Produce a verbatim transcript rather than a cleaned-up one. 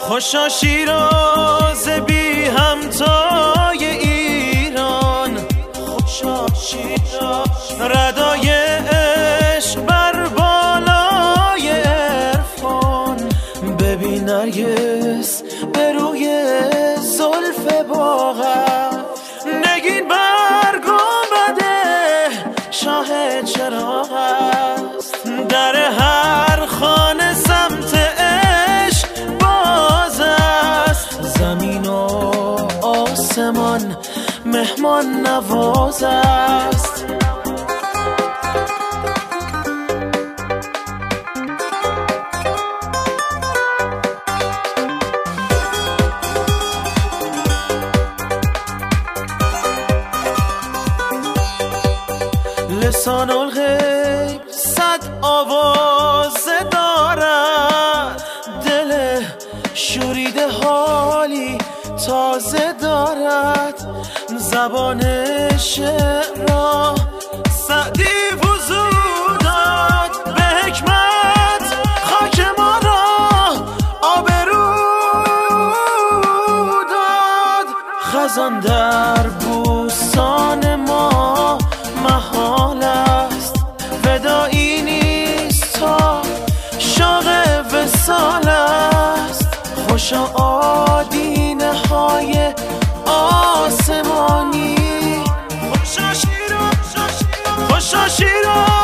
خوشا شیراز بی همتای ایران، خوشا شیراز ردای عشق بر بالای عرفان. ببین نرگس به روی زلف باغم، نگین برگم بده شاه چراغ است. در هر خانه سمت عشق باز است، زمین و آسمان مهمان نواز است. لسان الغیب صد آواز دارد، دل شوریده حالی تازه دارد. زبان شعر را سعدی وضو داد، به حکمت خاک ما را آبرو داد. خزان در بوستان ما محال است، وداعی نیست تا شوق وصال است. خوشا آدینه های آسمانی، خوشا شیراز، خوشا شیراز